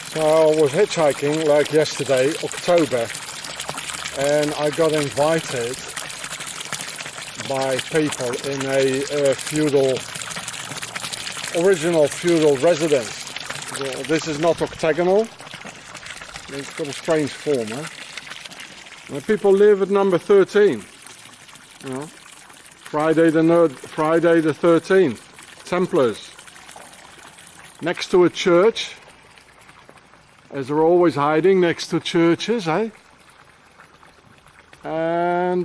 So I was hitchhiking like yesterday, October, and I got invited by people in a original feudal residence. Well, this is not octagonal, it's got a strange form, huh? And people live at number 13, you know, Friday the 13th, Templars, next to a church, as they're always hiding next to churches, eh? And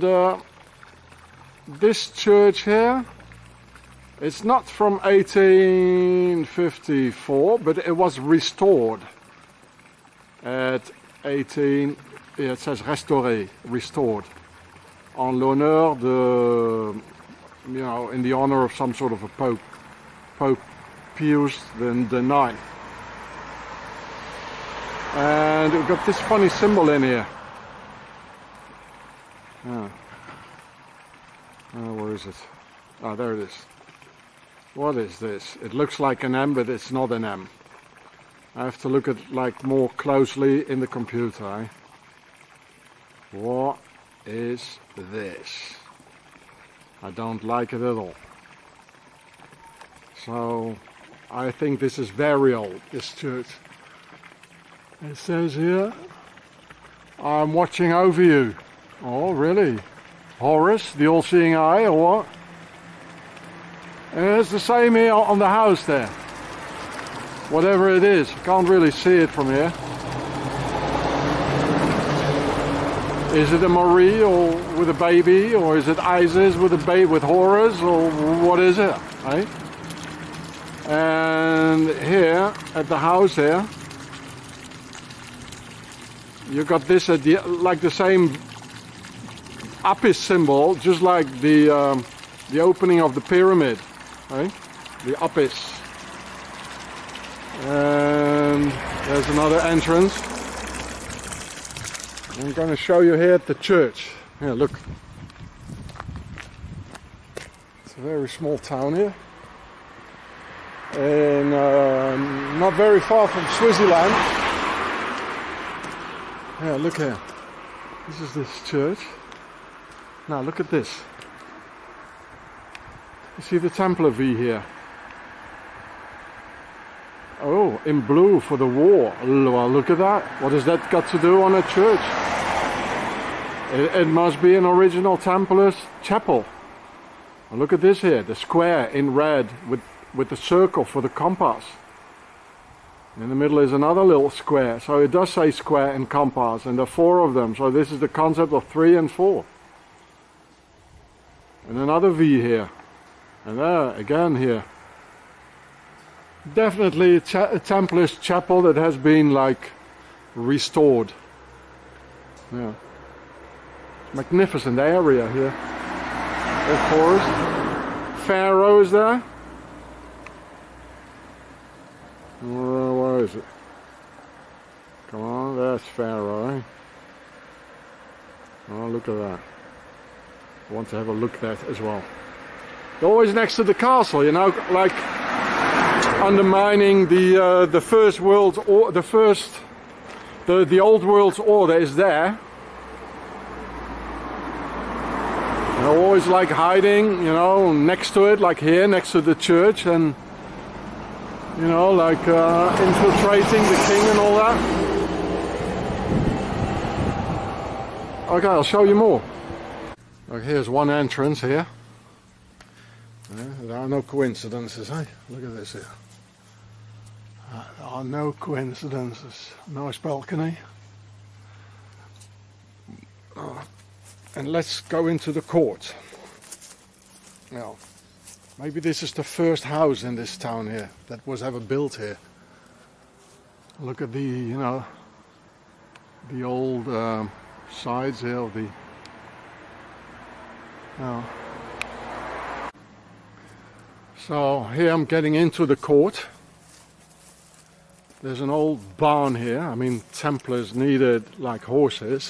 this church here, it's not from 1854, but it was restored at it says restauré, restored, en l'honneur de, you know, in the honor of some sort of a pope, Pope Pius the Ninth. And we've got this funny symbol in here. Oh, where is it? Oh, there it is. What is this? It looks like an M, but it's not an M. I have to look at like more closely in the computer. Eh? What is this? I don't like it at all. So I think this is very old, this church. It says here, I'm watching over you. Oh, really? Horus, the all-seeing eye, or what? And it's the same here on the house there. Whatever it is, you can't really see it from here. Is it a Marie or with a baby, or is it Isis with a baby with Horus, or what is it? Right? And here at the house here, you got this like the same Apis symbol, just like the opening of the pyramid, right? The Apis. And there's another entrance. I'm going to show you here at the church. Here, look. It's a very small town here. And not very far from Swaziland. Yeah, look here. This is this church. Now look at this. You see the Templar V here? Oh, in blue for the war. Well, look at that. What has that got to do on a church? It must be an original Templar's chapel. And look at this here, the square in red with the circle for the compass. In the middle is another little square, so it does say square and compass, and there are 4 of them, so this is the concept of 3 and 4. And another V here, and there again here. Definitely a Templar's chapel that has been like restored. Yeah, magnificent area here. Of course, Pharaoh is there. Where is it? Come on, that's Pharaoh, eh? Oh, look at that. I want to have a look at that as well. They're always next to the castle, you know, like undermining the first world's or the old world's order is there. They're always like hiding, you know, next to it, like here, next to the church, and you know, like infiltrating the king and all that. Okay, I'll show you more. Okay, here's one entrance here. There are no coincidences, eh? Look at this here. There are no coincidences. Nice balcony. And let's go into the court. Now, maybe this is the first house in this town here that was ever built here. Look at the, you know, the old sides here of the. So here I'm getting into the court. There's an old barn here. I mean, Templars needed like horses.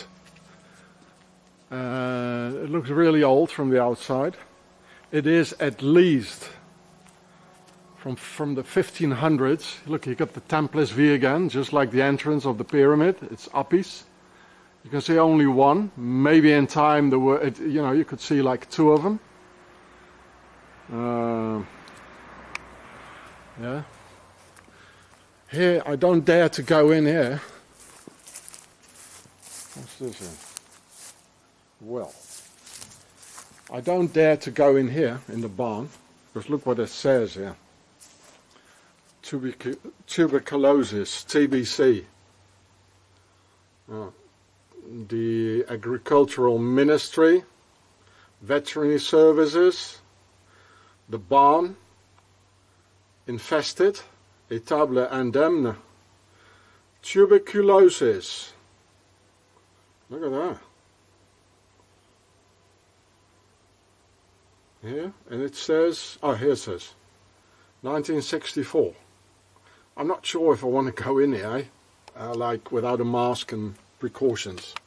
It looks really old from the outside. It is at least from the 1500s. Look, you got the Templars V again, just like the entrance of the pyramid. It's uppies. You can see only one. Maybe in time there were, you know, you could see like two of them. Yeah. Here, I don't dare to go in here. What's this here? Well, I don't dare to go in here in the barn, because look what it says here. Tuberculosis, TBC. The Agricultural Ministry, Veterinary Services, the barn, infested, étable indemne, tuberculosis. Look at that. Here, and it says, oh, here it says, 1964. I'm not sure if I want to go in here, like without a mask and precautions.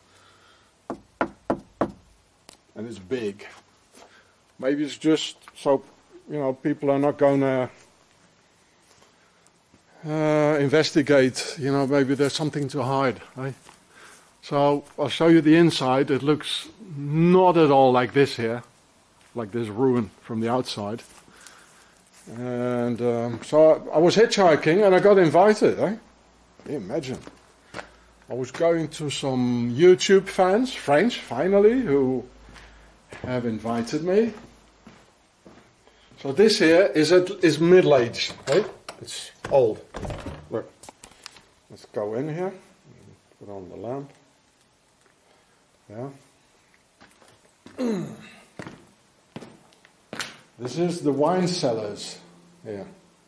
And it's big. Maybe it's just so, you know, people are not going to investigate, you know, maybe there's something to hide, right? So I'll show you the inside. It looks not at all like this here, like this ruin from the outside. And so I was hitchhiking and I got invited, Can you imagine? I was going to some YouTube fans, French finally, who have invited me. So this here is middle-aged, right? It's old. Look, let's go in here, put on the lamp. Yeah. This is the wine cellars here.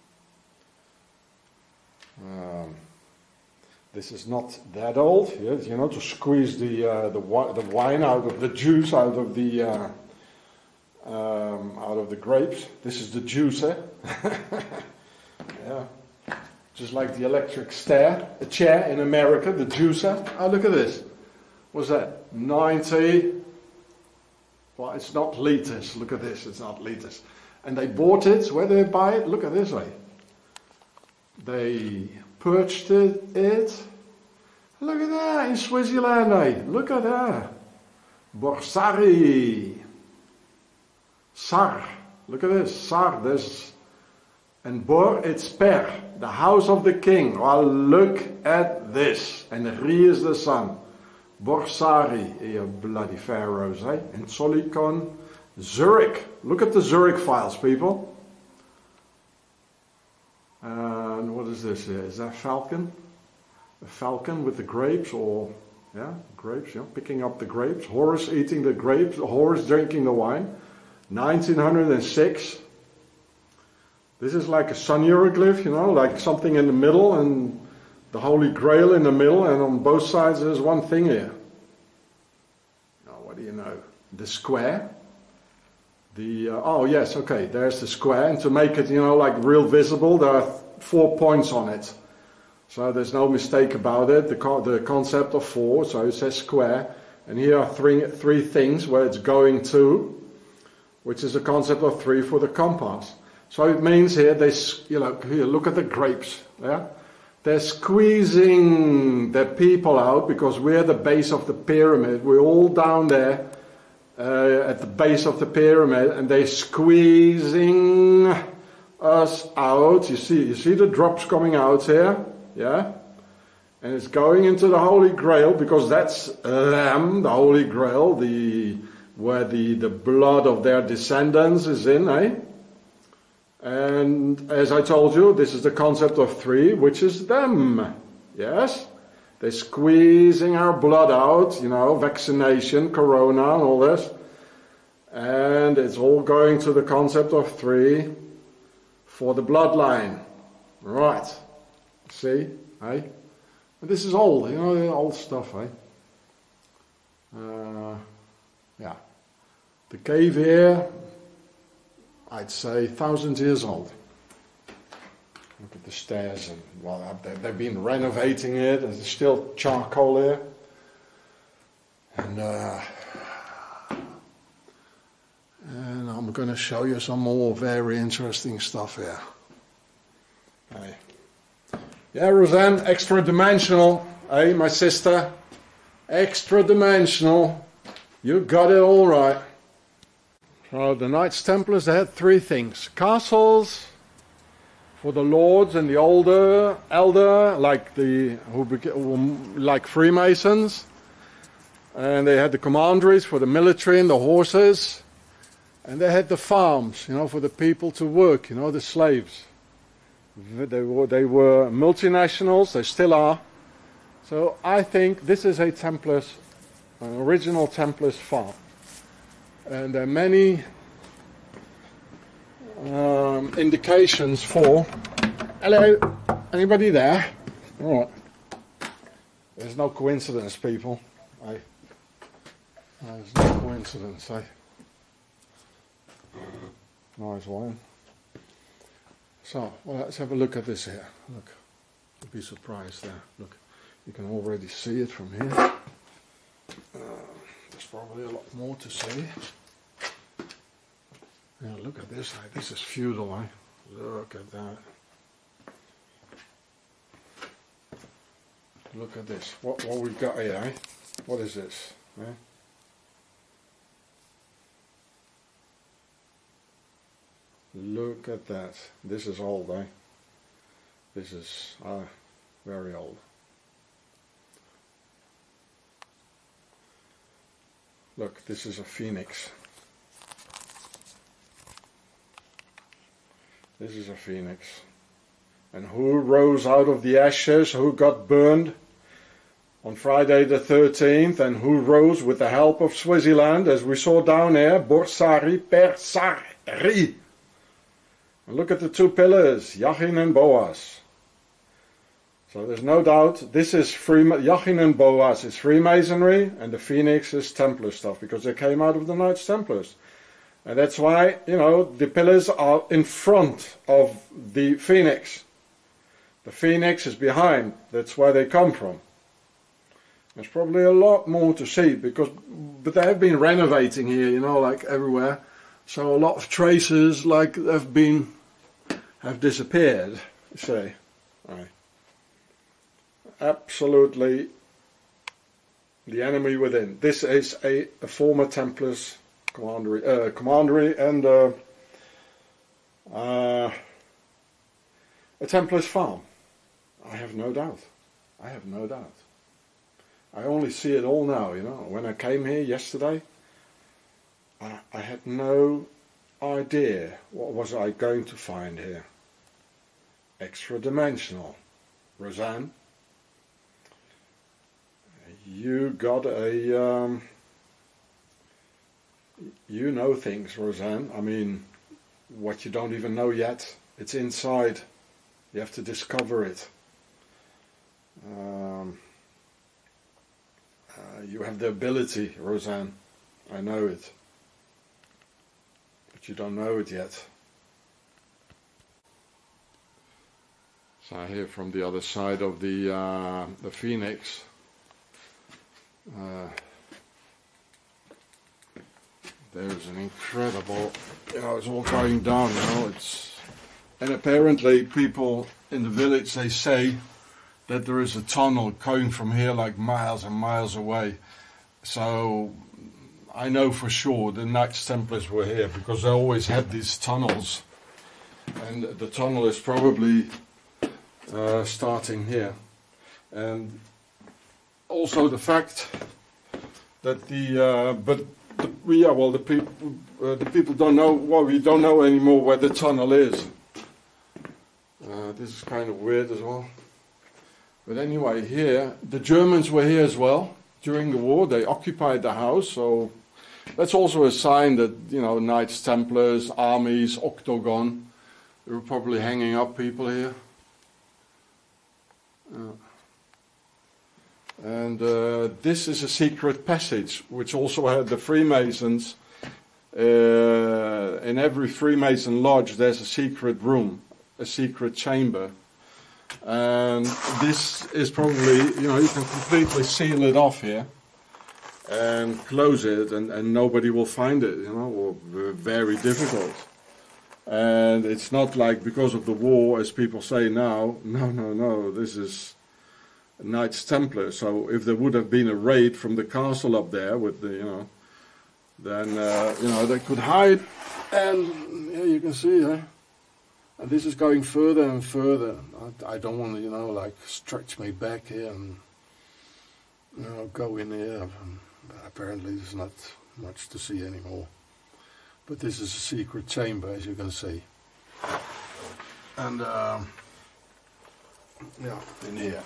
This is not that old, yes, you know, to squeeze the wine out of the juice out of the grapes. This is the juicer. Yeah, just like the electric chair in America, the juicer. Oh, look at this. What's that? 90. Well, it's not liters. Look at this. It's not liters. And they bought it. Where did they buy it? Look at this way. They purchased it. Look at that in Switzerland. Look at that. Borsari. Sar. Look at this. Sar. There's, and Bor, it's Per. The house of the king. Well, look at this. And Ri is the sun. Borsari, you bloody pharaohs, eh? And Solikon, Zurich. Look at the Zurich files, people. And what is this here? Is that falcon? A falcon with the grapes, or, yeah, grapes, yeah, picking up the grapes. Horus eating the grapes, Horus drinking the wine. 1906. This is like a sun hieroglyph, you know, like something in the middle and the Holy Grail in the middle, and on both sides there's one thing here. Now, what do you know? The square. Oh yes, okay, there's the square, and to make it, you know, like real visible, there are 4 points on it. So there's no mistake about it, the concept of 4, so it says square, and here are three things where it's going to, which is a concept of 3 for the compass. So it means here, you know, here, look at the grapes, yeah? They're squeezing the people out because we're the base of the pyramid. We're all down there at the base of the pyramid, and they're squeezing us out. You see the drops coming out here, yeah? And it's going into the Holy Grail because that's them, the Holy Grail, where the blood of their descendants is in, eh? And as I told you, this is the concept of 3, which is them. Yes? They're squeezing our blood out, you know, vaccination, corona, and all this. And it's all going to the concept of 3 for the bloodline. Right. See? Eh? And this is old, you know, old stuff, eh? Yeah. The cave here, I'd say 1,000 years old. Look at the stairs, and well, they've been renovating it, and there's still charcoal here. And I'm going to show you some more very interesting stuff here. Hey. Yeah, Roseanne, extra dimensional. Hey, my sister. Extra dimensional. You got it all right. So the Knights Templars, they had three things. Castles for the lords and the elder, like like Freemasons. And they had the commanderies for the military and the horses. And they had the farms, you know, for the people to work, you know, the slaves. They were multinationals, they still are. So I think this is a Templars, an original Templars farm. And there are many indications for... Hello, anybody there? All right. There's no coincidence, people. There's no coincidence, Nice one. So, well, let's have a look at this here. Look, you'll be surprised there. Look, you can already see it from here. There's probably a lot more to see. Yeah, look at this. This is feudal, Look at that. Look at this. What we've got here, What is this? Look at that. This is old, This is very old. Look, this is a phoenix. This is a phoenix. And who rose out of the ashes? Who got burned on Friday the 13th? And who rose with the help of Swaziland, as we saw down here? Borsari Persari. And look at the two pillars, Jachin and Boaz. So there's no doubt this is Jachin and Boaz is Freemasonry, and the Phoenix is Templar stuff, because they came out of the Knights Templars. And that's why, you know, the pillars are in front of the Phoenix. The Phoenix is behind. That's where they come from. There's probably a lot more to see, but they have been renovating here, you know, like everywhere. So a lot of traces, like, have disappeared, say. Right. Absolutely the enemy within. This is a former Templars commandery and a Templars farm. I have no doubt. I have no doubt. I only see it all now, you know. When I came here yesterday, I had no idea what was I going to find here. Extra dimensional. Roseanne, you got a you know things, Roseanne. I mean, what you don't even know yet, it's inside. You have to discover it. You have the ability, Roseanne. I know it. But you don't know it yet. So here from the other side of the Phoenix, there's an incredible, you know, it's all going down, you know, and apparently people in the village, they say that there is a tunnel going from here like miles and miles away. So I know for sure the Knights Templars were here, because they always had these tunnels, and the tunnel is probably starting here. And also the fact that the people don't know. Well, we don't know anymore where the tunnel is. This is kind of weird as well. But anyway, here the Germans were here as well during the war. They occupied the house, so that's also a sign that, you know, Knights Templars, armies, octagon. They were probably hanging up people here. And this is a secret passage, which also had the Freemasons. In every Freemason lodge there's a secret room, a secret chamber. And this is probably, you know, you can completely seal it off here and close it, and nobody will find it, you know, or very difficult. And it's not like because of the war, as people say now. No. This is Knights Templar. So if there would have been a raid from the castle up there with the, then they could hide. And yeah, you can see, and this is going further and further. I don't want to, like stretch my back here and go in here. But apparently there's not much to see anymore. But this is a secret chamber, as you can see. And in here.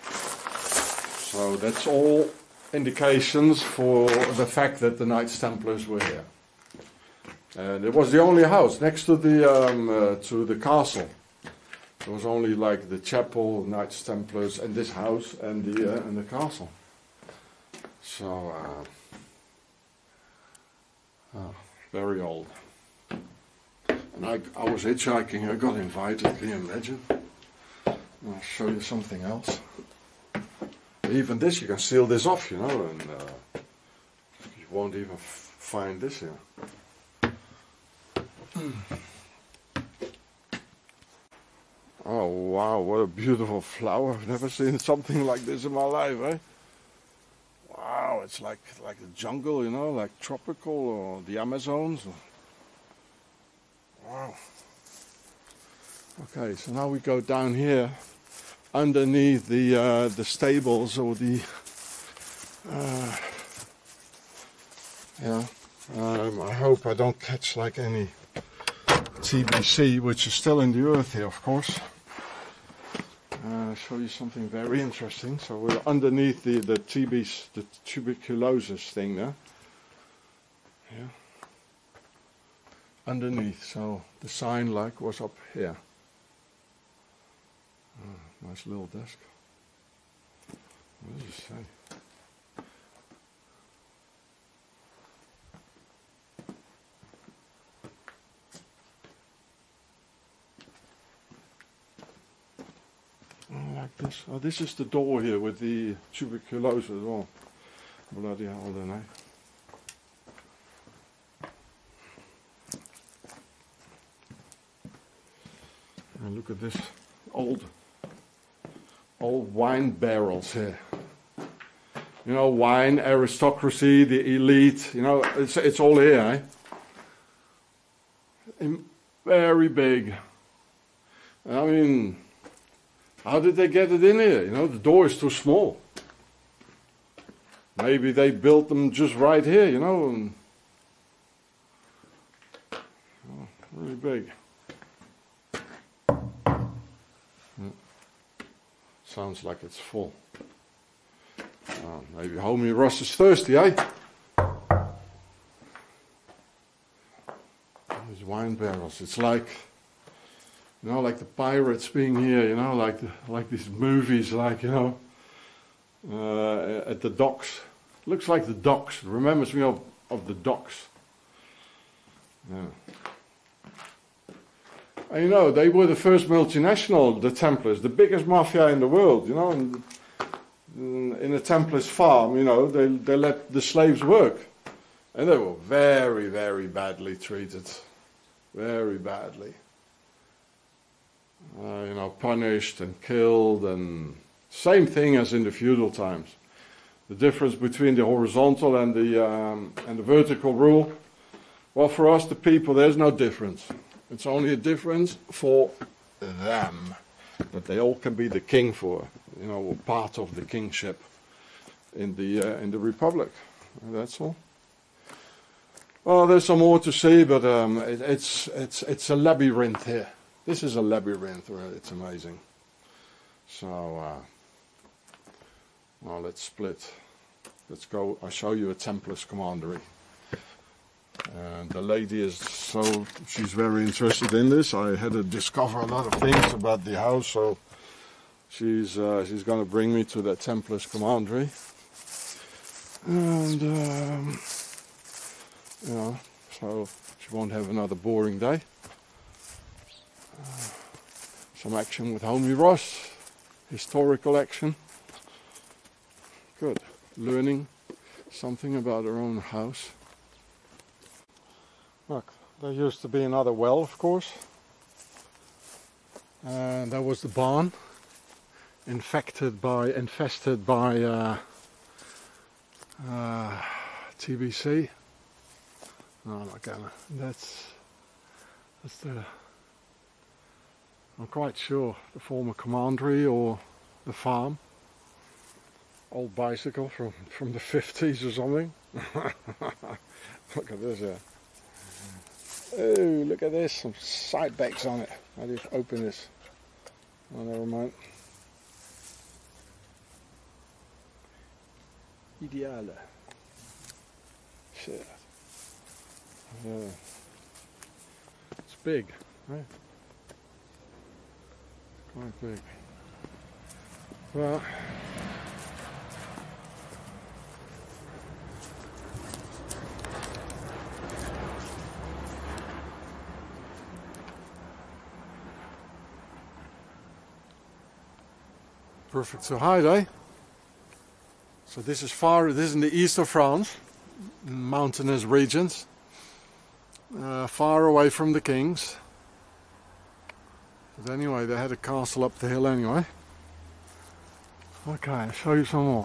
So that's all indications for the fact that the Knights Templars were here. And it was the only house next to the castle. There was only like the chapel, Knights Templars, and this house and the castle. So very old. And I was hitchhiking. I got invited. Can you imagine? I'll show you something else. Even this, you can seal this off, and you won't even find this here. Oh wow, what a beautiful flower. I've never seen something like this in my life, eh? Wow, it's like the jungle, like tropical or the Amazons. Wow. Okay, so now we go down here underneath the stables or the I hope I don't catch like any TBC, which is still in the earth here, of course. I'll show you something very interesting. So we're underneath the tuberculosis thing there. Yeah. Underneath, so the sign was up here. Oh, nice little desk. What does it say? Like this. Oh, this is the door here with the tuberculosis. Oh, bloody hell, then, eh? And look at this old wine barrels here. Wine, aristocracy, the elite. It's all here, eh? Very big. I mean, how did they get it in here? The door is too small. Maybe they built them just right here, and really big. Sounds like it's full. Maybe Homie Ross is thirsty, eh? These wine barrels. It's like, like the pirates being here, like these movies, at the docks. Looks like the docks. It remembers me of the docks. Yeah. And they were the first multinational, the Templars, the biggest mafia in the world, and in a Templars farm, they let the slaves work. And they were very, very badly treated. Very badly. Punished and killed, and same thing as in the feudal times. The difference between the horizontal and the vertical rule, well, for us, the people, there's no difference. It's only a difference for them, that they all can be the king for, part of the kingship in the Republic. And that's all. Well, there's some more to see, but it's a labyrinth here. This is a labyrinth. It's amazing. So, well, let's split. Let's go. I'll show you a Templars commandery. And the lady she's very interested in this. I had to discover a lot of things about the house, so she's going to bring me to that Templars commandery. And so she won't have another boring day. Some action with Homie Ross, historical action. Good, learning something about her own house. Look, There used to be another well, of course. And that was the barn, infested by TBC. No, I'm not gonna. That's the. I'm quite sure the former commandery or the farm. Old bicycle from the 50s or something. Look at this here. Oh, look at this, some side bags on it. How do you open this? Oh, never mind. Ideale. Shit. Yeah. It's big, right? Quite big. Well, perfect to hide, eh? So this is in the east of France, mountainous regions, far away from the kings. But anyway, they had a castle up the hill anyway. Okay, I'll show you some more.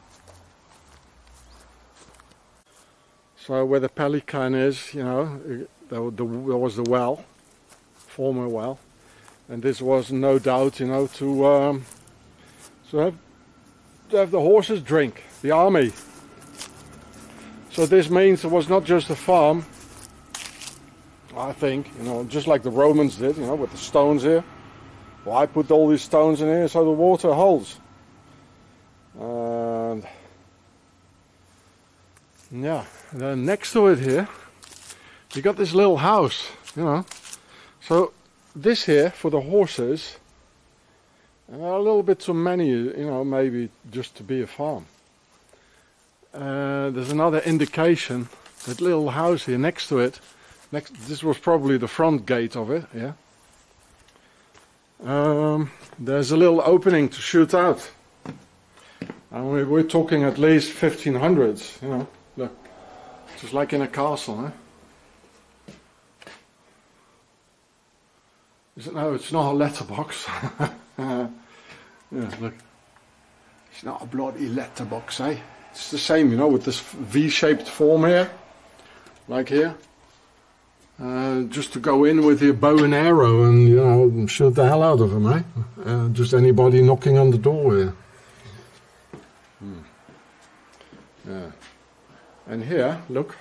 So where the Pelican is, you know, there was the well, former well, and this was no doubt, you know, to have the horses drink, the army. So this means it was not just a farm, I think, you know, just like the Romans did, you know, with the stones here. Well, I put all these stones in here so the water holds. And yeah, and then next to it here, you got this little house, you know. So this here for the horses, a little bit too many, you know, maybe just to be a farm. There's another indication, that little house here next to it. This was probably the front gate of it, yeah. There's a little opening to shoot out. And we're talking at least 1500s, you know. Look, just like in a castle, eh? No, it's not a letterbox. Yeah, look. It's not a bloody letterbox, eh? It's the same, you know, with this V-shaped form here. Like here. Just to go in with your bow and arrow and, you know, shoot the hell out of them, eh? Just anybody knocking on the door here. Yeah. And here, look.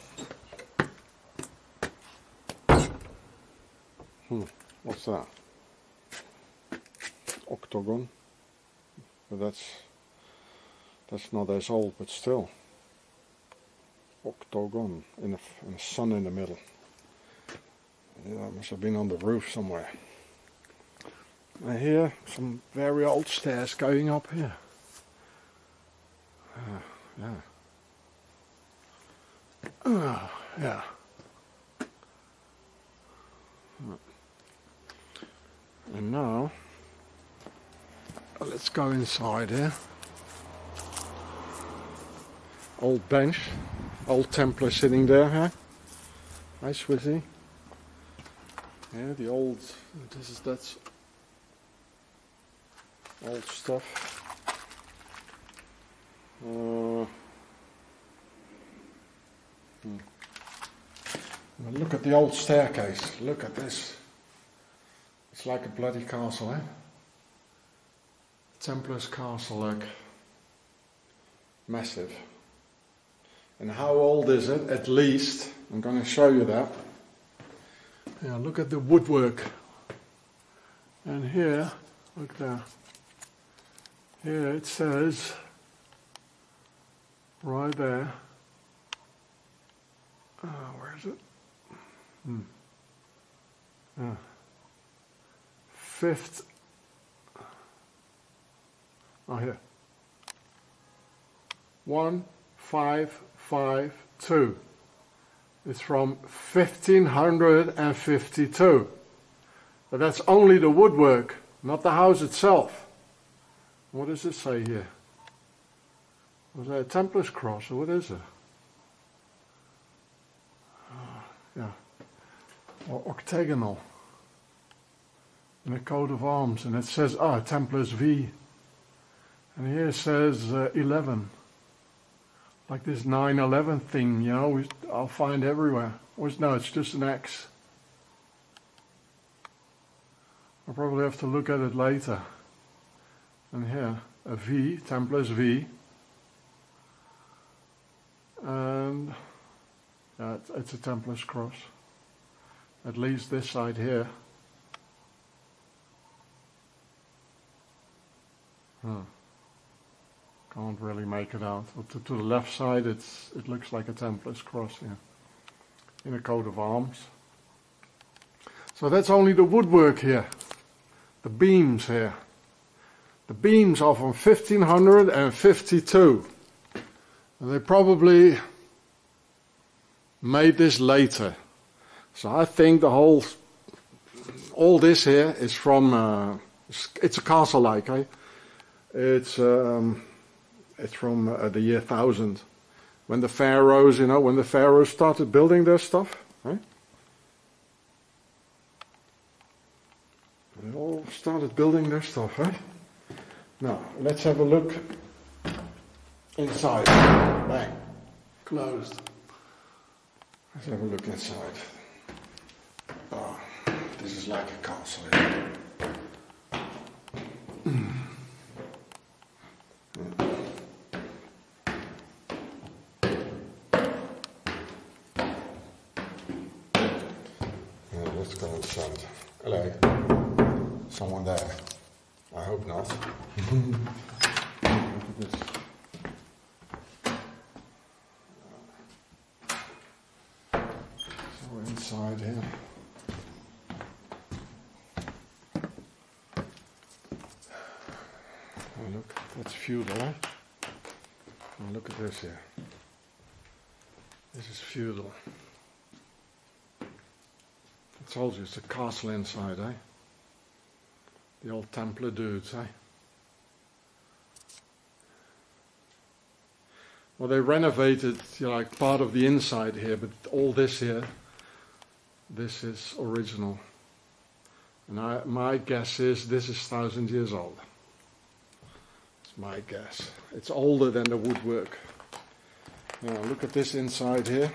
What's that? Octagon. But that's not as old, but still. Octagon in a sun in the middle. Yeah, that must have been on the roof somewhere. And here, some very old stairs going up here. Yeah. Yeah. And now, let's go inside here. Old bench, old Templar sitting there, huh? Hi, Swizzy. Yeah, the old, that's old stuff. Look at the old staircase, look at this. It's like a bloody castle, eh? Templar's castle, like massive. And how old is it? At least, I'm going to show you that. Yeah, look at the woodwork. And here, look there. Here it says, right there. Where is it? Fifth. Oh, here. 1552. It's from 1552. But that's only the woodwork, not the house itself. What does it say here? Was that a Templar's cross or what is it? Yeah. or octagonal in a coat of arms, and it says Templars V, and here it says 11, like this 9/11 thing, you know, I'll find everywhere. No, it's just an X. I'll probably have to look at it later. And here, a V, Templars V. And yeah, it's a Templars cross. At least this side here. Can't really make it out. But to the left side, it looks like a Templars cross here, in a coat of arms. So that's only the woodwork here. The beams here. The beams are from 1552. And they probably made this later. So I think all this here is from, it's a castle-like, eh? It's from the year 1000. When the pharaohs, you know, when the pharaohs started building their stuff, right? They all started building their stuff, right? Now, let's have a look inside. Bang. Closed. Let's have a look inside. Oh, this is like a castle here. Let's go inside. Hello. Someone there. I hope not. Look at this. So we're inside here. Oh look, that's feudal, eh? Oh, look at this here. This is feudal. I told you it's a castle inside, eh? The old Templar dudes, eh? Well, they renovated, you know, like part of the inside here, but all this here, this is original. And my guess is this is 1,000 years old. It's my guess. It's older than the woodwork. Now look at this inside here.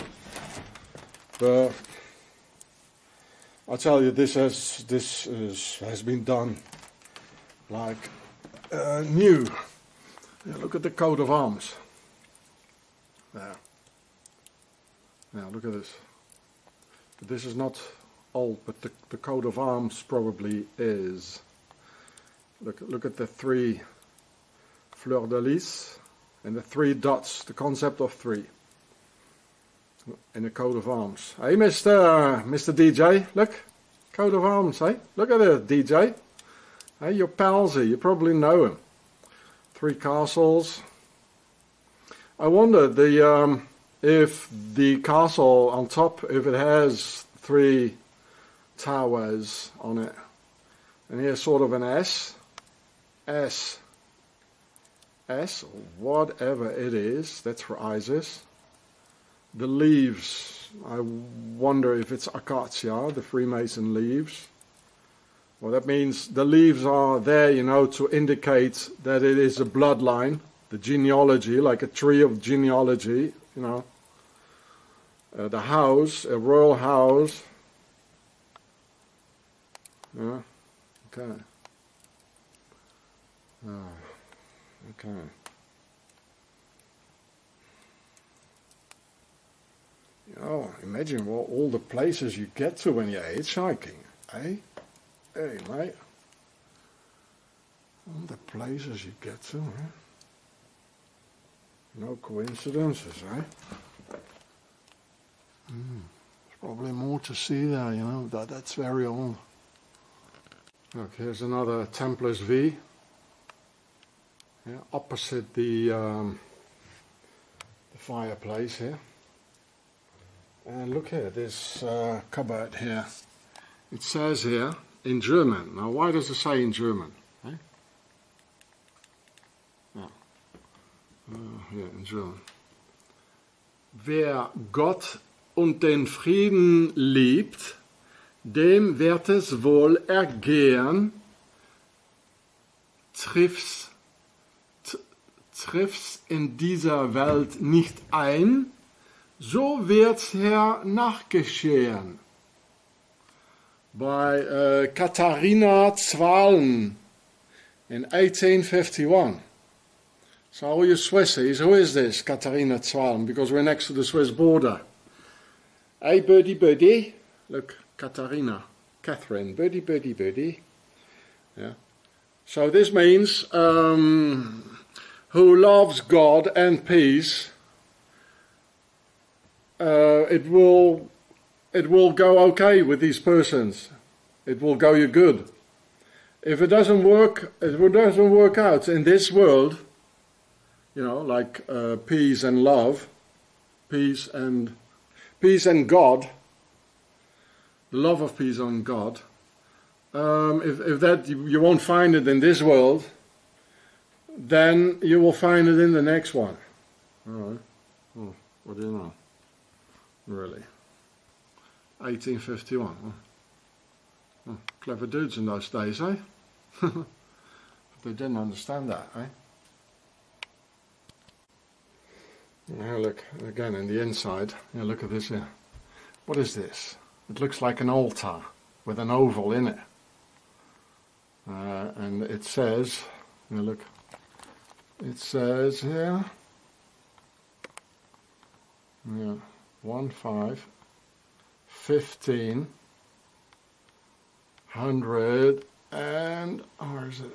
But I'll tell you, this has been done like new. Yeah, look at the coat of arms. There. Now look at this. But this is not old, but the coat of arms probably is. Look at the 3 fleur de lis and the 3 dots. The concept of 3. In a coat of arms. Hey, Mr. DJ, look, coat of arms, hey? Look at it, DJ. Hey, your pals here, you probably know him. 3 castles. I wonder if the castle on top, if it has 3 towers on it. And here's sort of an S, or whatever it is, that's for Isis. The leaves, I wonder if it's acacia, the Freemason leaves. Well, that means the leaves are there, you know, to indicate that it is a bloodline, the genealogy, like a tree of genealogy, you know. The house, a royal house. Yeah, okay. Okay. You know, imagine all the places you get to when you're hitchhiking, eh? Hey, mate. All the places you get to, eh? No coincidences, eh? There's probably more to see there, you know. That's very old. Look, here's another Templars V. Yeah, opposite the fireplace here. And look here, this cupboard here. It says here in German. Now, why does it say in German? Eh? Yeah. Here in German. Wer Gott und den Frieden liebt, dem wird es wohl ergehen, triff's in dieser Welt nicht ein, so wird's hernachgeschehen. By Katharina Zwalen in 1851. So all you Swissies, who is this Katharina Zwalen? Because we're next to the Swiss border. Hey, birdie, birdie. Look, Katharina, Catherine, birdie, birdie, birdie. Yeah. So this means who loves God and peace. It will go okay with these persons. It will go you good. If it doesn't work out in this world, you know, like peace and love, peace and God, the love of peace and God. If that you won't find it in this world, then you will find it in the next one. All right. Oh, what do you know? Really. 1851. Oh, clever dudes in those days, eh? They didn't understand that, eh? Now look, again in the inside, you know, look at this here. What is this? It looks like an altar with an oval in it. And it says, you know, look, it says here, yeah, 1500 and, or is it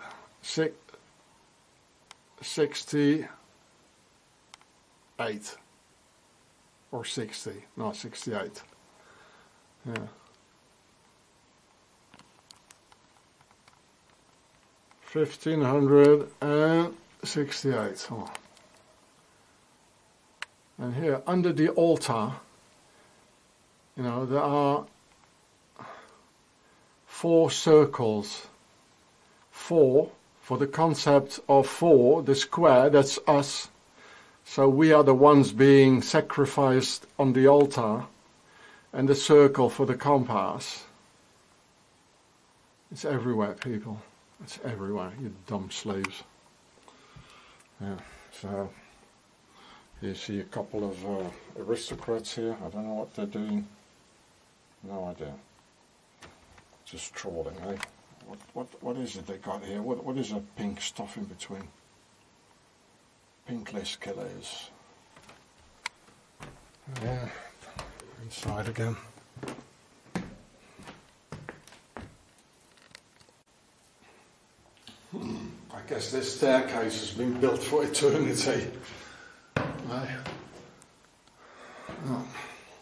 68 or 60, not 68. Yeah. 1568. Oh. And here under the altar, you know, there are 4 circles. 4 for the concept of 4, the square, that's us. So we are the ones being sacrificed on the altar, and the circle for the compass. It's everywhere, people. It's everywhere, you dumb slaves. Yeah, so you see a couple of aristocrats here. I don't know what they're doing. No idea. Just trawling, eh? What is it they got here? What is that pink stuff in between? Pink list killers. Yeah, inside again. I guess this staircase has been built for eternity. Right. Oh.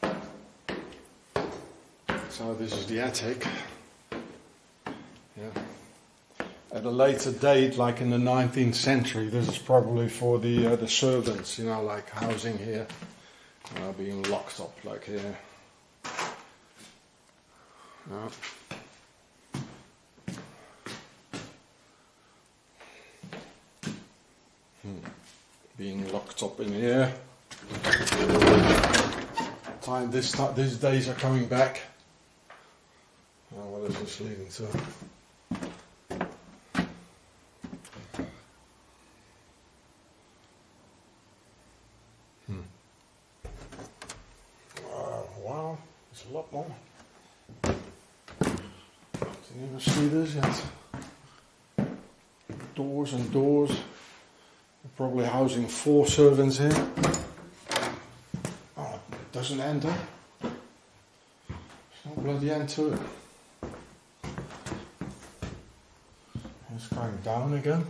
So this is the attic. Yeah. At a later date, like in the 19th century, this is probably for the servants, you know, like housing here, being locked up like here. Being locked up in here. These days are coming back. What is this leading to? Wow, there's a lot more. Didn't even see this yet. Doors and doors. They're probably housing 4 servants here. Oh, it doesn't end, eh? There's no bloody end to it. It's going down again.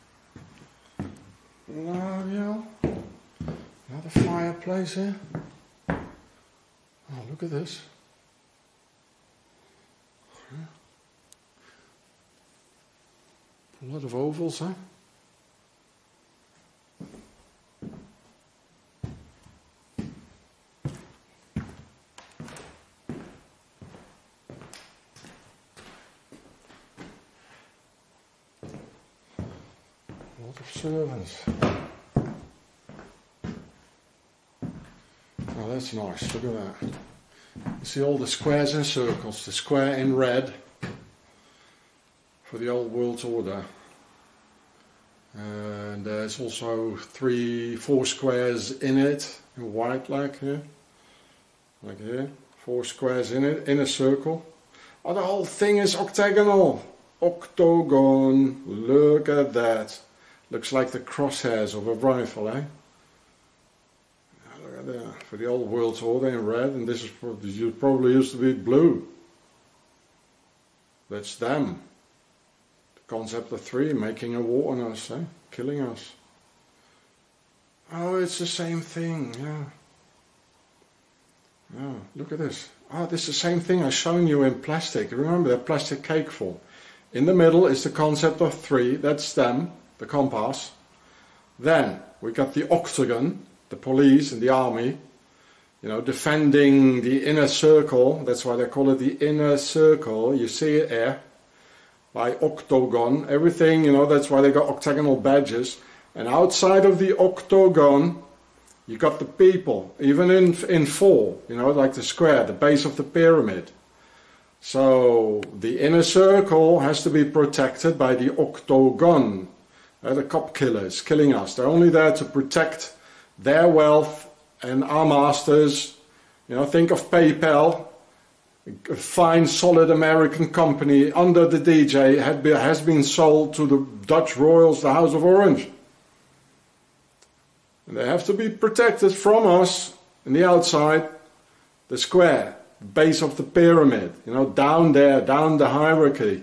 No, you know, another fireplace here. Oh, look at this. A lot of ovals, huh? A lot of servants. Oh, that's nice. Look at that. See all the squares and circles, the square in red for the old world order. And there's also 4 squares in it, in white like here. Like here, 4 squares in it, in a circle. Oh, the whole thing is octagonal. Octagon, look at that. Looks like the crosshairs of a rifle, eh? Look at that, for the old world order in red, and this is probably used to be blue. That's them. The concept of 3, making a war on us, eh? Killing us. Oh, it's the same thing, yeah. Yeah, look at this. Oh, this is the same thing I've shown you in plastic. Remember that plastic cake form. In the middle is the concept of 3, that's them, the compass. Then we got the octagon, the police and the army, you know, defending the inner circle. That's why they call it the inner circle. You see it there, by octagon. Everything, you know, that's why they got octagonal badges. And outside of the octagon, you got the people, even in 4, you know, like the square, the base of the pyramid. So the inner circle has to be protected by the octagon. The cop killers killing us. They're only there to protect their wealth and our masters. You know, think of PayPal, a fine, solid American company under the DJ has been sold to the Dutch royals, the House of Orange. And they have to be protected from us in the outside, the square, base of the pyramid, you know, down there, down the hierarchy.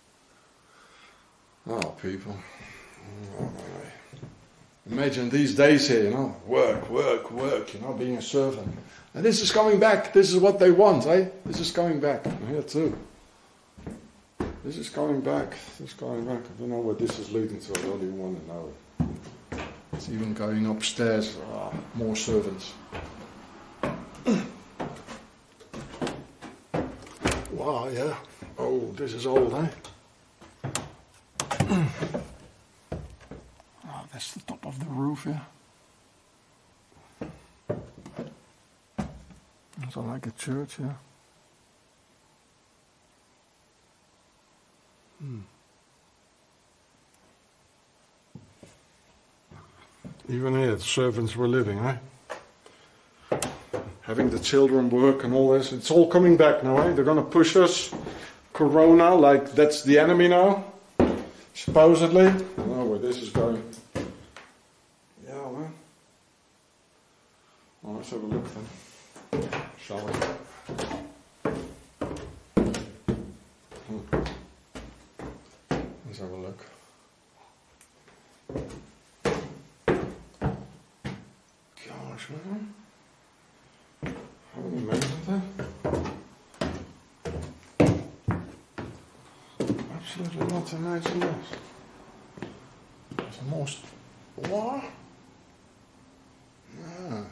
Oh, people. Oh, imagine these days here, you know, work, work, work, you know, being a servant. And this is coming back. This is what they want, eh? This is coming back. Here too. This is coming back. This is coming back. I don't know what this is leading to. I don't even want to know. It's even going upstairs. More servants. Wow, yeah. Oh, this is old, eh? Oh, that's the top of the roof, yeah. It's like a church, yeah. Even here, the servants were living, eh? Having the children work and all this. It's all coming back now, eh? They're going to push us. Corona, like that's the enemy now. Supposedly. I don't know where this is going. Yeah, man. Well, let's have a look then. Shall we? Let's have a look. Gosh, man. How amazing that? Absolutely not amazing this. It's almost... What? Yeah.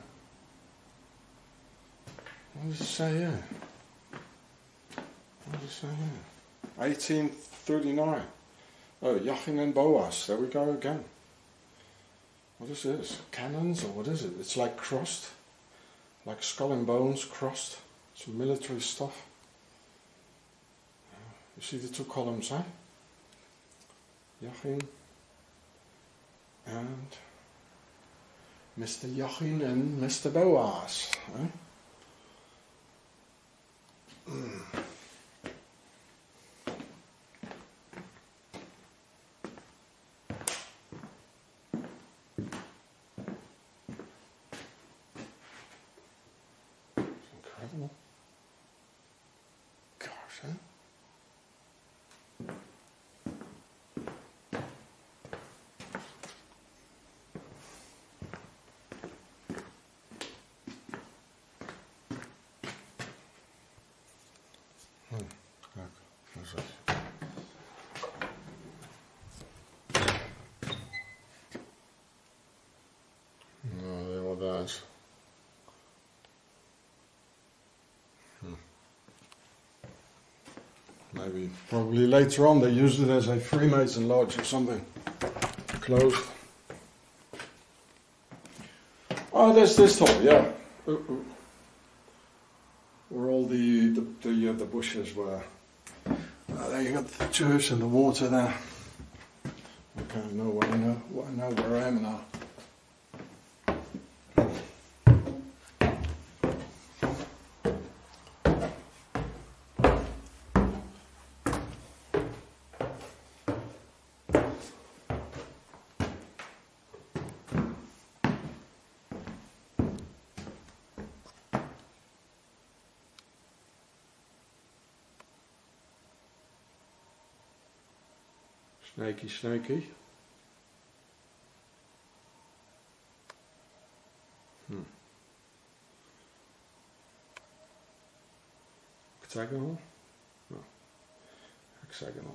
What does it say here? What does it say here? 1839. Oh, Jachin and Boas. There we go again. What is this? Cannons or what is it? It's like crossed. Like skull and bones crossed. Some military stuff. You see the 2 columns, eh? Jachin and Mr. Jachin and Mr. Boas. Eh? Incredible. Gosh, eh? Kijk, dat is het. Nou, helemaal daar is. Maybe, probably later on they used it as a Freemason lodge or something. Closed. Oh, there's this top, yeah. where all the bushes were. There you got the church and the water there. Okay, I know where I am now. Snaky, snaky. Octagonal? No. Hexagonal.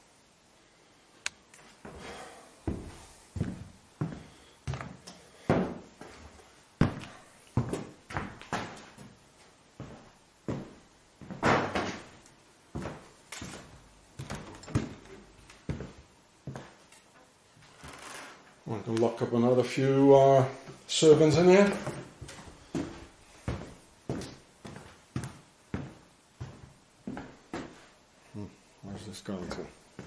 I can lock up another few servants in here. Where's this going to?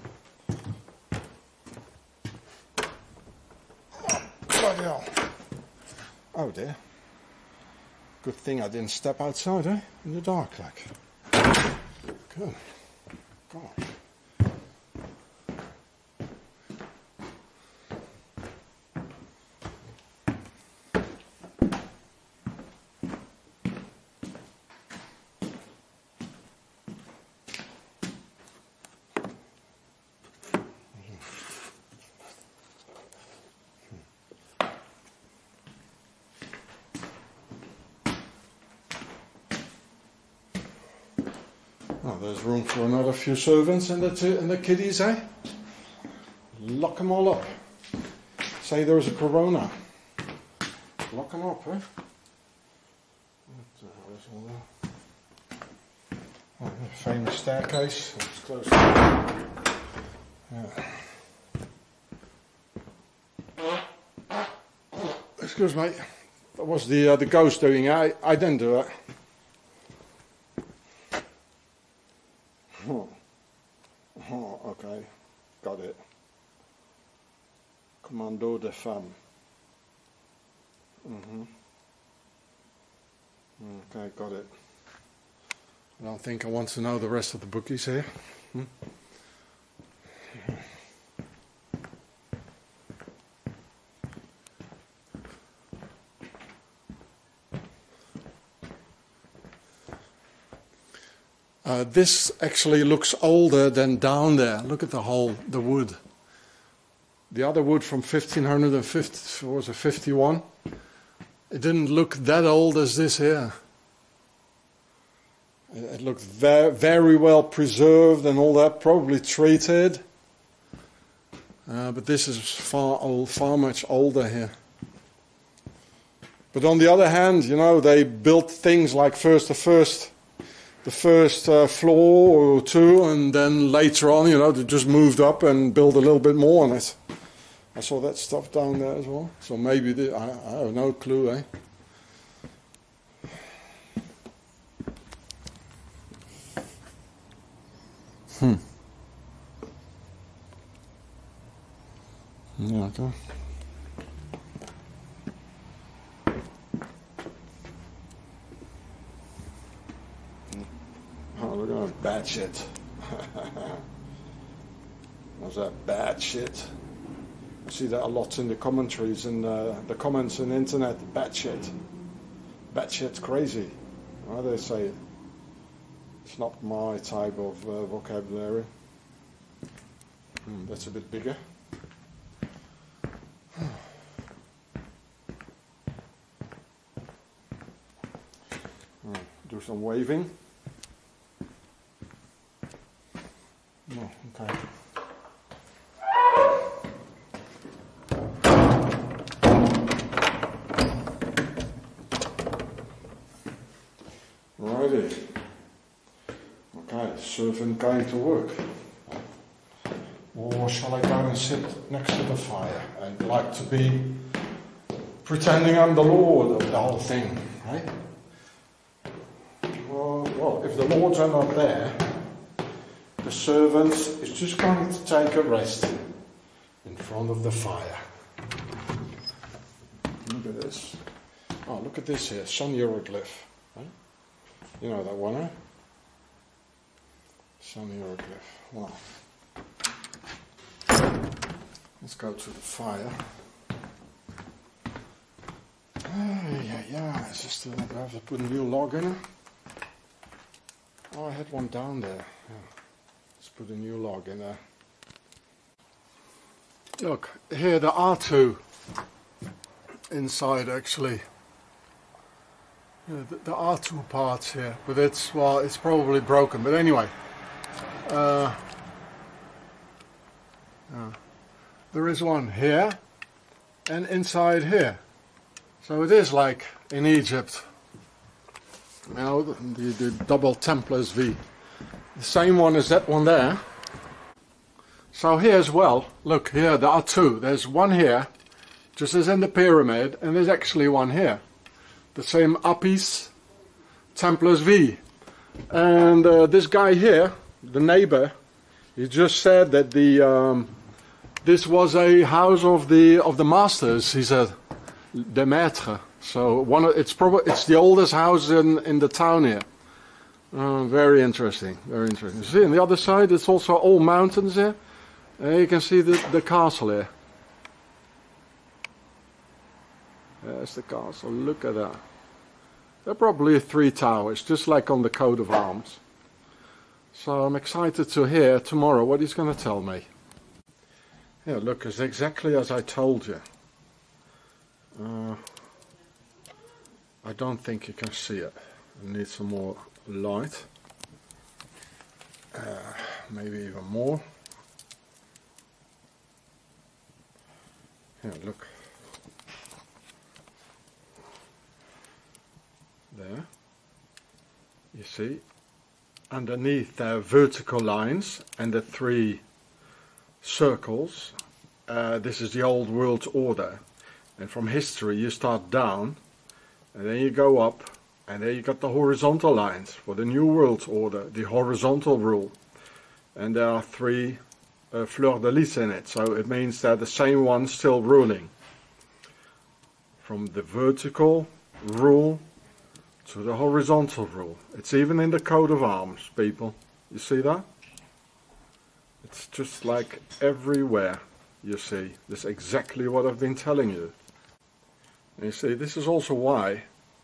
Oh, bloody hell. Oh dear. Good thing I didn't step outside, eh? In the dark, like. Good. Gosh. Oh, there's room for another few servants and the kiddies, eh? Lock them all up. Say there's a corona. Lock them up, eh? Oh, the famous staircase. It's close. Yeah. Excuse me. That was the ghost doing it. I didn't do it. Oh, okay, got it. Commando de femme. Okay, got it. I don't think I want to know the rest of the bookies here. This actually looks older than down there. Look at the wood. The other wood from 1550, was it 51? It didn't look that old as this here. It looked very well preserved and all that, probably treated. But this is far much older here. But on the other hand, you know, they built things like the first floor or two, and then later on, you know, they just moved up and built a little bit more on it. I saw that stuff down there as well. So maybe, I have no clue, eh? Yeah, okay. Oh, look at that bad shit. What's that bad shit? I see that a lot in the commentaries and the comments on the internet. Bad shit. Bad shit's crazy. How do they say it? It's not my type of vocabulary. That's a bit bigger. Do some waving. Oh, okay. Righty. Okay, servant going to work. Or shall I go and sit next to the fire? I'd like to be pretending I'm the Lord of the whole thing, right? Or well, if the lords are not there, the servant is just going to take a rest in front of the fire. Look at this. Oh, look at this here, Sun hieroglyph. Huh? You know that one, eh? Sun hieroglyph. Well, let's go to the fire. Yeah, it's just I have to put a new log in it. Oh, I had one down there. Yeah. Let's put a new log in there. Look, here there are two inside actually. Yeah, there are two parts here, but it's, well, it's probably broken. But anyway, there is one here and inside here. So it is like in Egypt, you know, the double Templars V. The same one as that one there. So here as well, look here, there are two. There's one here, just as in the pyramid, and there's actually one here. The same Apis Templars V. And this guy here, the neighbor, he just said that this was a house of the masters, he said. De Maître. So it's the oldest house in the town here. Very interesting, very interesting. See, on the other side, it's also all mountains here. You can see the castle here. There's the castle. Look at that. There are probably 3 towers, just like on the coat of arms. So I'm excited to hear tomorrow what he's going to tell me. Yeah, look, it's exactly as I told you. I don't think you can see it. I need some more light. Maybe even more. Here, look. There. You see, underneath there are vertical lines and the 3 circles. This is the old world order. And from history you start down, and then you go up, and there you got the horizontal lines for the New World Order, the horizontal rule. And there are 3 fleurs de lis in it, so it means they're the same one still ruling. From the vertical rule to the horizontal rule. It's even in the coat of arms, people. You see that? It's just like everywhere you see. This is exactly what I've been telling you. You see, this is also why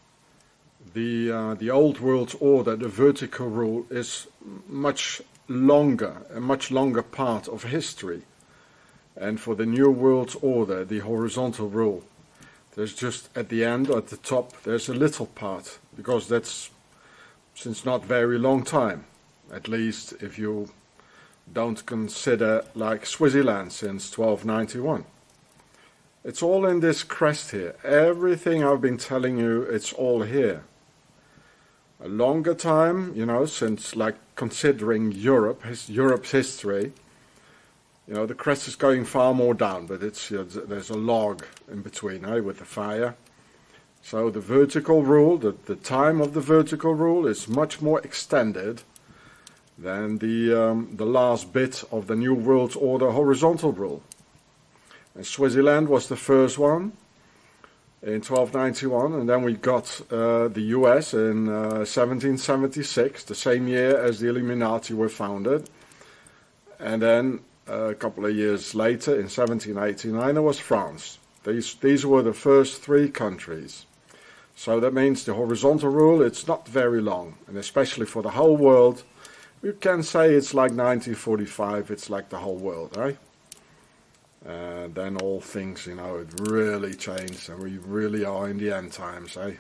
the old world order, the vertical rule, is much longer, a much longer part of history. And for the new world order, the horizontal rule, there's just at the end, at the top, there's a little part, because that's since not very long time, at least if you don't consider like Swaziland since 1291. It's all in this crest here. Everything I've been telling you, it's all here. A longer time, you know, since like considering Europe's history, you know, the crest is going far more down, but it's, you know, there's a log in between, with the fire. So the vertical rule, the time of the vertical rule is much more extended than the last bit of the New World Order horizontal rule. And Swaziland was the first one in 1291, and then we got the US in 1776, the same year as the Illuminati were founded. And then a couple of years later, in 1789, there was France. These were the first 3 countries. So that means the horizontal rule, it's not very long, and especially for the whole world, you can say it's like 1945, it's like the whole world, right? Then all things, you know, it really changed, and we really are in the end times, eh?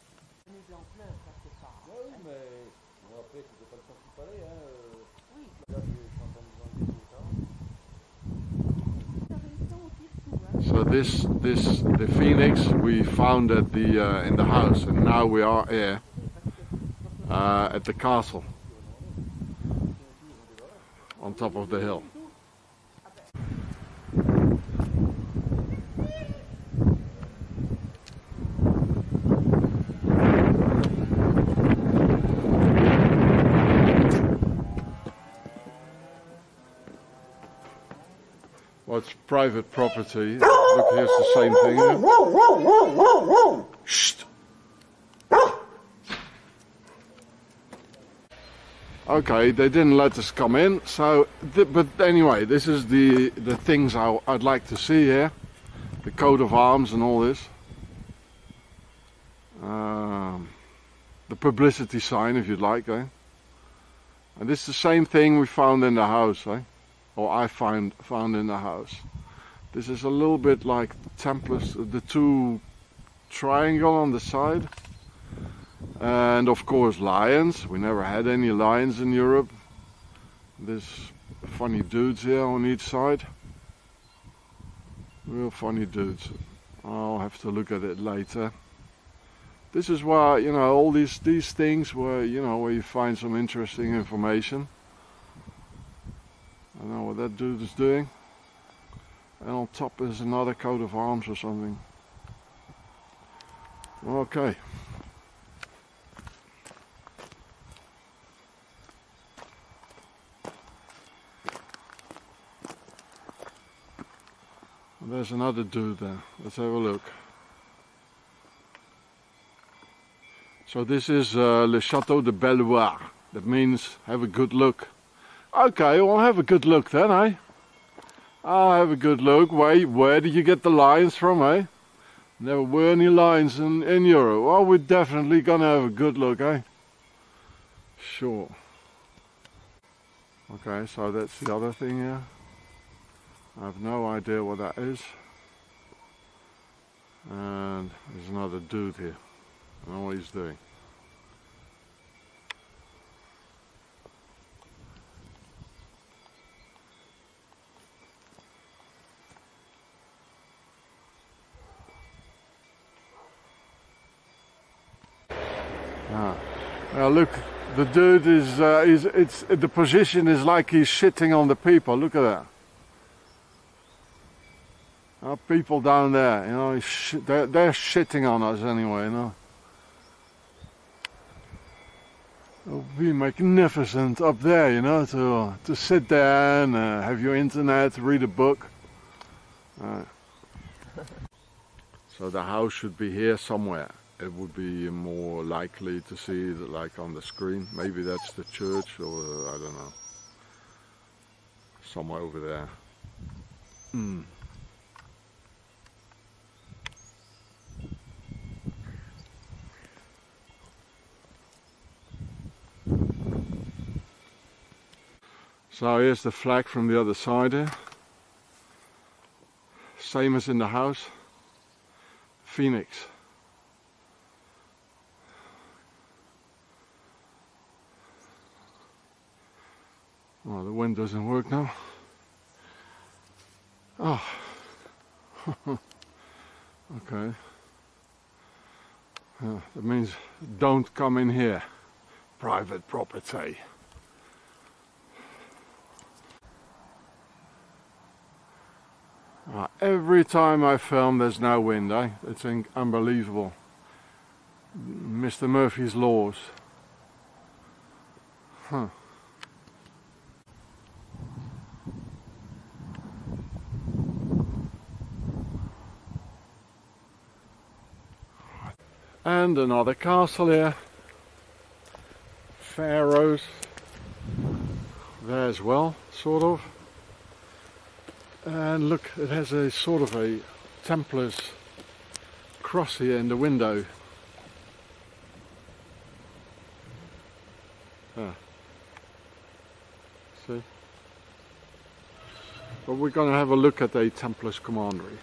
So the phoenix we found at in the house, and now we are here at the castle on top of the hill. Well, it's private property. Look, here's the same thing here. Shh. Okay, they didn't let us come in, so, but anyway, this is the things I'd like to see here. The coat of arms and all this. The publicity sign, if you'd like, eh? And this is the same thing we found in the house, eh? Or I found in the house. This is a little bit like Templars, the two triangle on the side. And of course lions. We never had any lions in Europe. There's funny dudes here on each side. Real funny dudes. I'll have to look at it later. This is why, you know, all these things where, you know, where you find some interesting information. I don't know what that dude is doing. And on top is another coat of arms or something. Okay. There's another dude there. Let's have a look. So this is Le Chateau de Belloir. That means have a good look. Okay, well, have a good look then, eh? I'll have a good look. Wait, where did you get the lions from, eh? Never were any lions in Europe. Well, we're definitely gonna have a good look, eh? Sure. Okay, so that's the other thing here. I have no idea what that is. And there's another dude here. I don't know what he's doing. Now look, the dude is the position is like he's shitting on the people. Look at that. People down there, you know, they're shitting on us anyway, you know. It would be magnificent up there, you know, to sit there and have your internet, read a book. So the house should be here somewhere. It would be more likely to see it like on the screen. Maybe that's the church, or I don't know. Somewhere over there. So here's the flag from the other side here. Same as in the house. Phoenix. Oh, the wind doesn't work now. Oh. Okay. That means don't come in here. Private property. Every time I film there's no wind, eh? It's unbelievable. Mr. Murphy's laws. Huh. And another castle here. Pharaohs. There as well, sort of. And look, it has a sort of a Templars cross here in the window. See? But we're going to have a look at a Templars commandery.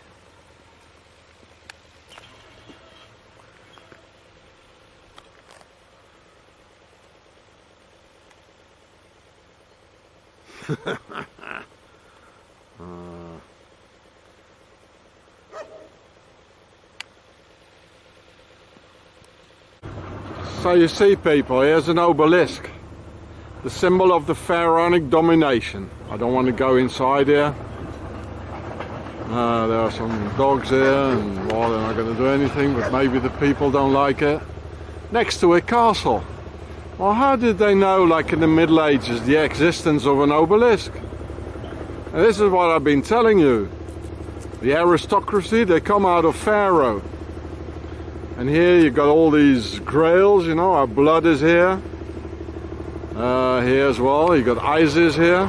So you see, people, here's an obelisk, the symbol of the pharaonic domination. I don't want to go inside here. There are some dogs here, and well, they're not going to do anything, but maybe the people don't like it. Next to a castle. Well, how did they know, like in the Middle Ages, the existence of an obelisk? And this is what I've been telling you. The aristocracy, they come out of Pharaoh. And here you've got all these grails, you know, our blood is here. Here as well, you got Isis here.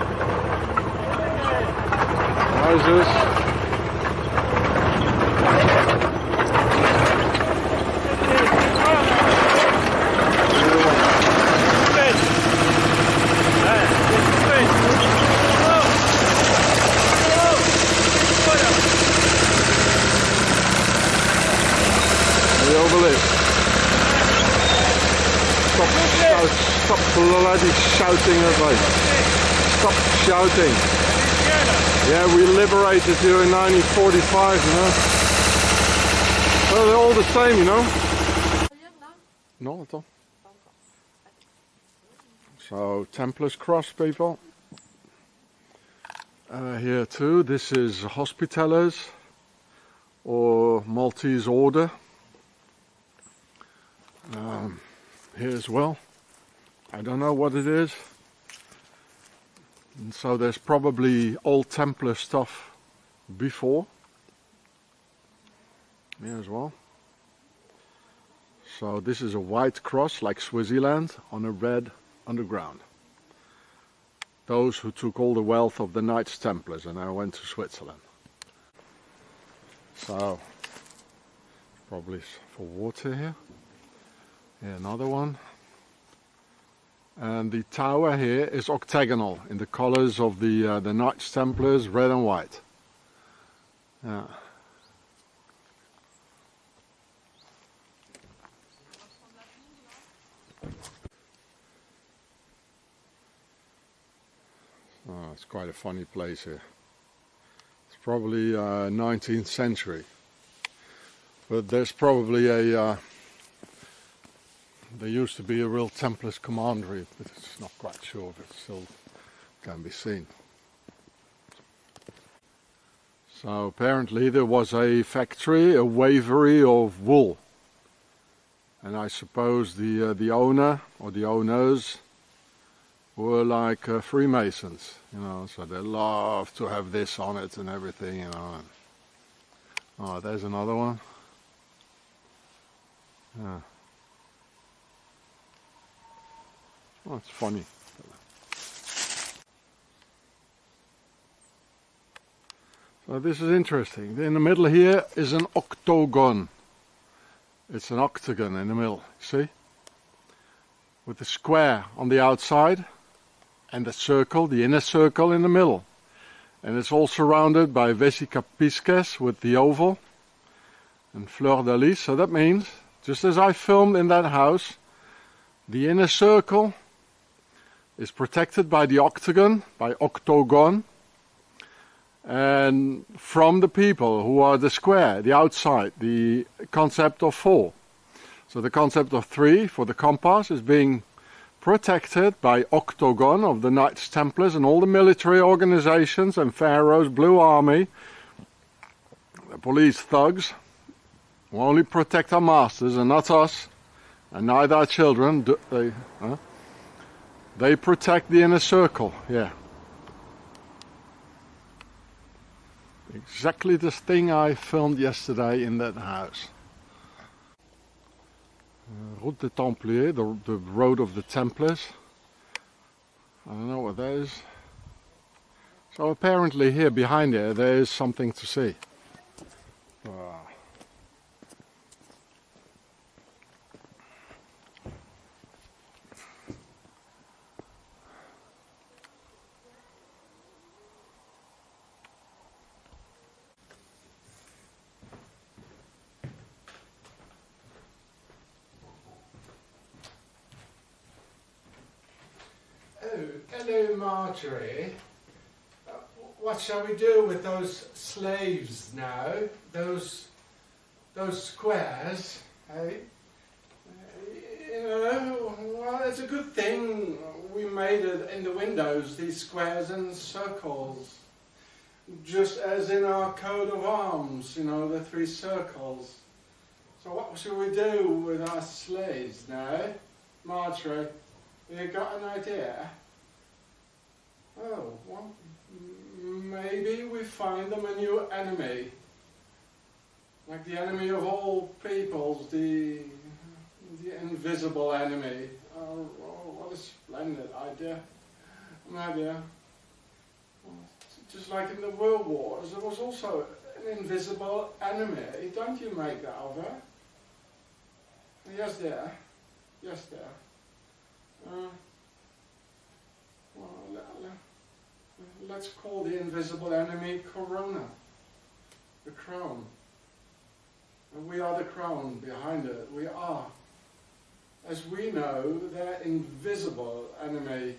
Isis. Stop bloody shouting at me. Stop shouting. Yeah, we liberated you in 1945, you know. Well, they're all the same, you know. No, at all. So, Templars Cross, people. Here too, this is Hospitallers, or Maltese Order. Here as well. I don't know what it is. And so there's probably old Templar stuff before. Here as well. So this is a white cross like Swaziland on a red underground. Those who took all the wealth of the Knights Templars and now went to Switzerland. So probably for water here. Here another one. And the tower here is octagonal in the colors of the Knights Templars, red and white. Yeah. Oh, it's quite a funny place here. It's probably 19th century, but there's probably a there used to be a real Templars commandery, but it's not quite sure if it still can be seen. So apparently there was a factory, a wavery of wool, and I suppose the owner or the owners were like Freemasons, you know, so they love to have this on it and everything, you know. And, oh, there's another one. Yeah. Oh, it's funny. So this is interesting. In the middle here is an octagon. It's an octagon in the middle, see? With the square on the outside and the circle, the inner circle in the middle. And it's all surrounded by vesica pisces with the oval and fleur de lis. So that means, just as I filmed in that house, the inner circle is protected by the octagon, by octagon, and from the people who are the square, the outside, the concept of 4. So the concept of 3 for the compass is being protected by octagon of the Knights Templars and all the military organizations and Pharaoh's Blue Army, the police thugs, who only protect our masters and not us, and neither our children. They protect the inner circle, yeah. Exactly this thing I filmed yesterday in that house. Route des Templiers, the road of the Templars. I don't know what that is. So apparently here behind there is something to see. Hello, Marjorie. What shall we do with those slaves now? Those squares, eh? You know, well, it's a good thing we made it in the windows, these squares and circles. Just as in our coat of arms, you know, the 3 circles. So what should we do with our slaves now? Marjorie, you got an idea? Oh, well, maybe we find them a new enemy. Like the enemy of all peoples, the invisible enemy. Oh, what a splendid idea. An idea. Just like in the World Wars, there was also an invisible enemy. Don't you make that over? Yes, there. Yes, there. Let's call the invisible enemy Corona. The crown. And we are the crown behind it. We are. As we know, their invisible enemy.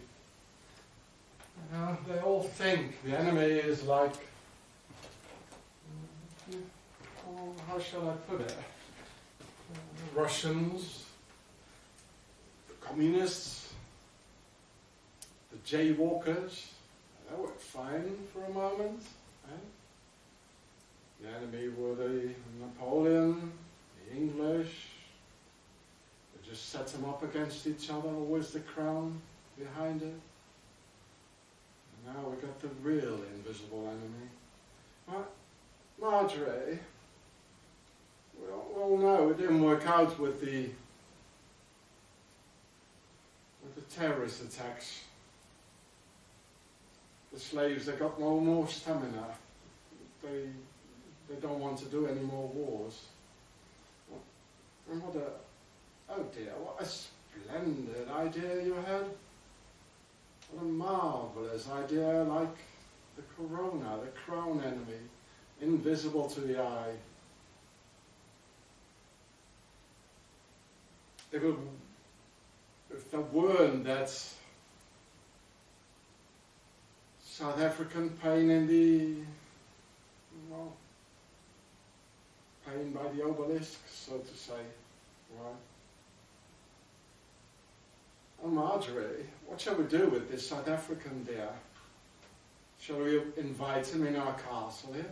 They all think the enemy is like, how shall I put it? The Russians, the communists, the jaywalkers. That worked fine for a moment. Right? The enemy were the Napoleon, the English. They just set them up against each other, always the crown behind it. And now we got the real invisible enemy. But Marjorie, we all know it didn't work out with the terrorist attacks. The slaves, they got no more stamina. They don't want to do any more wars. And oh dear, what a splendid idea you had. What a marvellous idea, like the corona, the crown enemy, invisible to the eye. If there weren't that South African pain in the, well, pain by the obelisk, so to say, right? Oh, Marjorie, what shall we do with this South African dear? Shall we invite him in our castle here?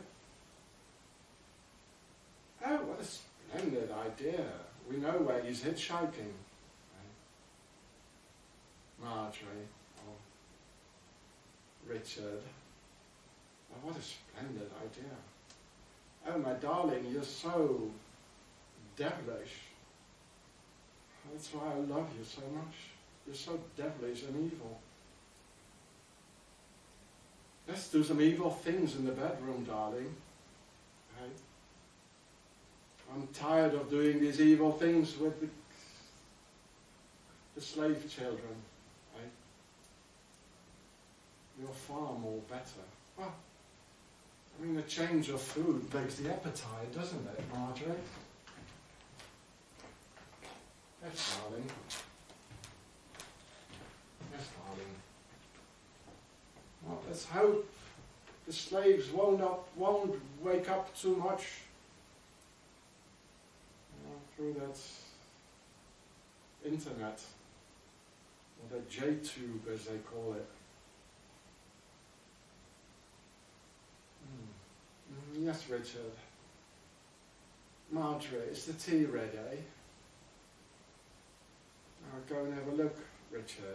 Oh, what a splendid idea. We know where he's hitchhiking. Right? Marjorie, oh, Richard. Oh, what a splendid idea. Oh, my darling, you're so devilish. That's why I love you so much. You're so devilish and evil. Let's do some evil things in the bedroom, darling. Hey? I'm tired of doing these evil things with the slave children. Hey? You're far more better. Well, I mean, a change of food begs the appetite, doesn't it, Marjorie? Yes, darling. Yes, darling. Well, let's hope the slaves won't wake up too much through that internet, or that J-tube as they call it. Yes, Richard. Marjorie, is the tea ready? Now go and have a look, Richard.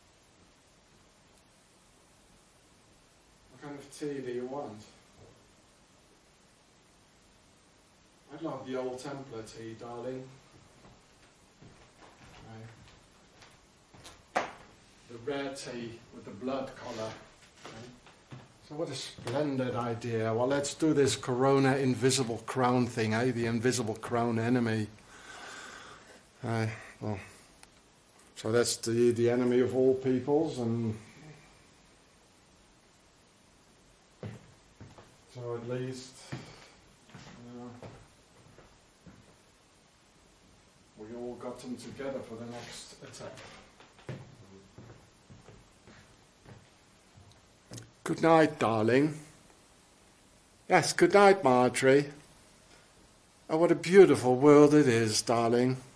What kind of tea do you want? I'd love the old Templar tea, darling. Right. The rare tea with the blood collar. Okay. So what a splendid idea. Well, let's do this Corona invisible crown thing, eh? The invisible crown enemy. Well, so that's the enemy of all peoples, and so at least we all got them together for the next attack. Good night, darling. Yes, good night, Marjorie. Oh, what a beautiful world it is, darling.